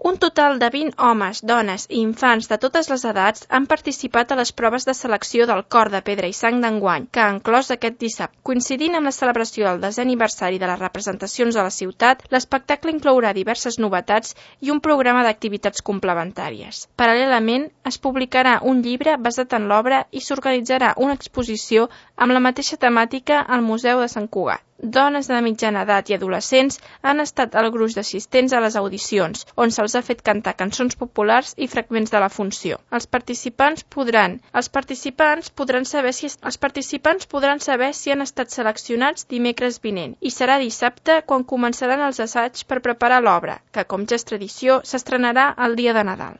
Un total de 20 homes, dones i infants de totes les edats han participat a les proves de selecció del Cor de Pedra i Sang d'enguany, que ha enclòs aquest dissabte. Coincidint amb la celebració del 10è aniversari de les representacions de la ciutat, l'espectacle inclourà diverses novetats i un programa d'activitats complementàries. Paral·lelament, es publicarà un llibre basat en l'obra i s'organitzarà una exposició amb la mateixa temàtica al Museu de Sant Cugat. Dones de mitjana edat i adolescents han estat el gruix d'assistents a les audicions, on se'ls ha fet cantar cançons populars i fragments de la funció. Els participants podran saber si han estat seleccionats dimecres vinent i serà dissabte quan començaran els assaigs per preparar l'obra, que, com ja és tradició, s'estrenarà el dia de Nadal.